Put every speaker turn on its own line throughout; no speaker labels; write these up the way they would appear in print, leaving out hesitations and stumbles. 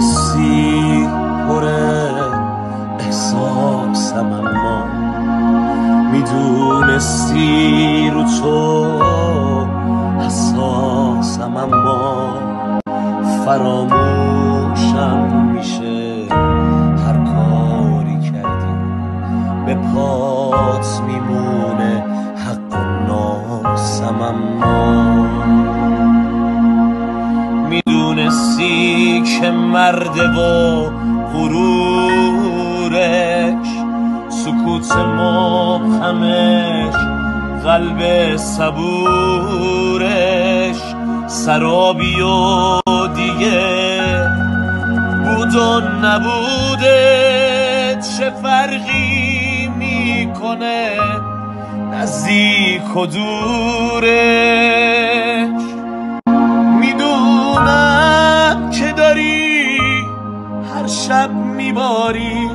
میدونستی پر احساسم، اما میدونستی رو تو حساسم، اما فراموشم میشه هر کاری کردی، به پات میمونه حق و ناسم، اما میدونستی که مرده و غرورش، سکوت مبهمش، قلب صبورش، سرابی و دیگه بود و نبوده چه فرقی میکنه نزدیک و دورش. میدونم که داری هر شب میباری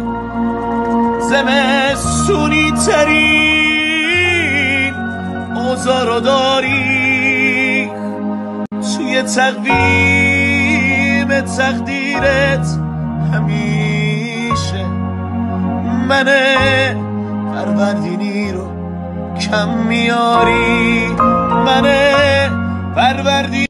زمستونی ترین اوضاع رو داری، توی تقویم تقدیرت همیشه من فروردینی رو کم میاری، من فروردینی